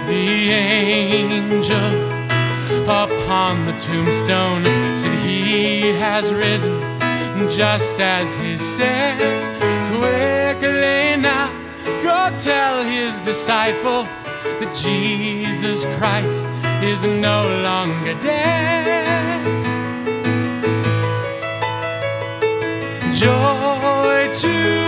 The angel upon the tombstone said he has risen just as he said. Quickly now, go tell his disciples that Jesus Christ is no longer dead. Joy to